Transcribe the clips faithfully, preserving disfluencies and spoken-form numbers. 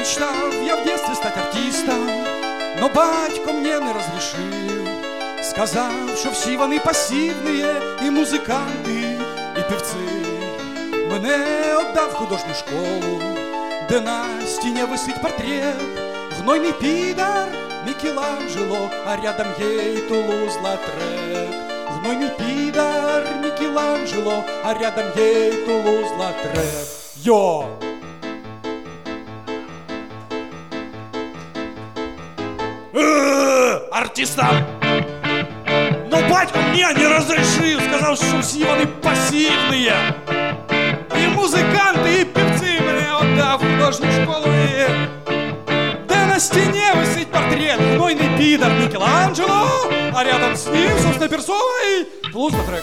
Мечтав я в детстве стать артистом, но батько мне не розрішив. Сказав, що всі вони пасивні, і музиканти, і певці. Мене отдав в художню школу, де на стіні висить портрет. Гнойний підар Мікеланджело, а рядом ей Тулуз-Латрек. Гнойный пидар Микеланджело, а рядом ей Тулуз-Латрек. Йо! Артистам! Но батько мне не разрешил, сказал, что все они пассивные. І музиканти, і певці мене отдав в художню школу, і... де на стіні висить портрет. Гнойний підар Мікеланджело, а рядом с ним, собственно, персона и Тулуз-Латрек.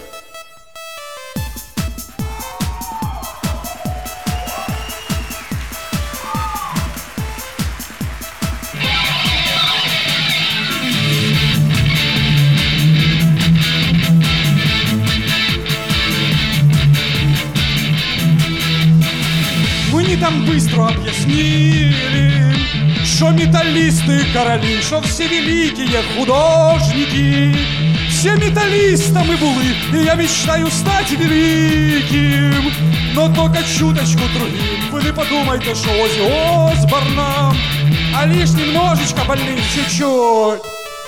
Мне там быстро объяснили, что металлисты короли, что все великие художники. Все металлистами были, и я мечтаю стать великим, но только чуточку другим. Вы не подумайте, что Оззи Осборном, а лишь немножечко больным, чуть-чуть.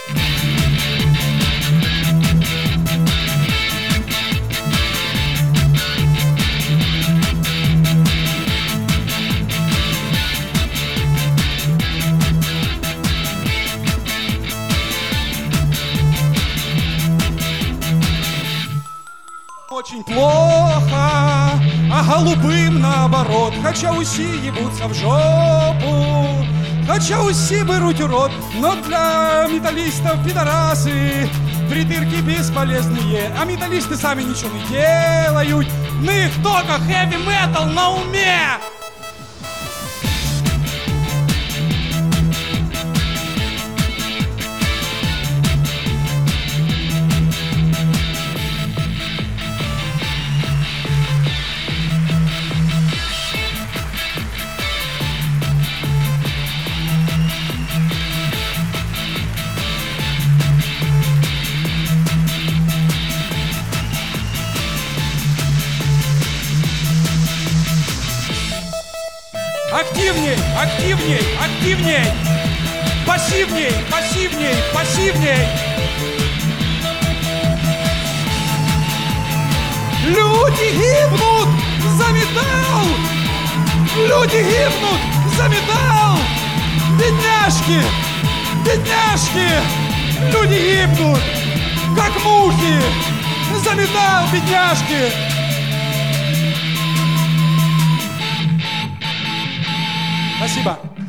Очень плохо, а голубым наоборот. Хотя усі ебутся в жопу, хотя усі беруть урод. Но для металлистов пидорасы придырки бесполезные, а металлисты сами ничего не делают. У них только хэви-метал на уме. Активней, активней, активней! Пассивней, пассивней, пассивней! Люди гибнут за металл! Люди гибнут за металл! Бедняжки! Бедняжки! Люди гибнут, как мухи! За металл, бедняжки! Спасибо.